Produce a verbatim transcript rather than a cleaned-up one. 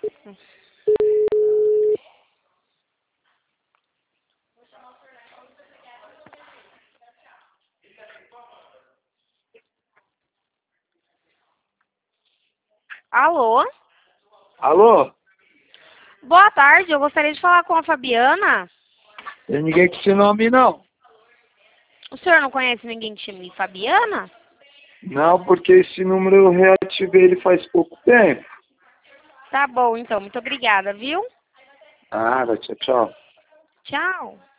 Alô? Alô? Boa tarde, eu gostaria de falar com a Fabiana. Tem ninguém com esse nome, não. O senhor não conhece ninguém que chame Fabiana? Não, porque esse número eu reativei ele faz pouco tempo. Tá bom, então. Muito obrigada, viu? Ah, tchau, tchau. Tchau.